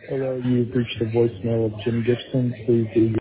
Hello, you've reached the voicemail of Jim Gibson. Please leave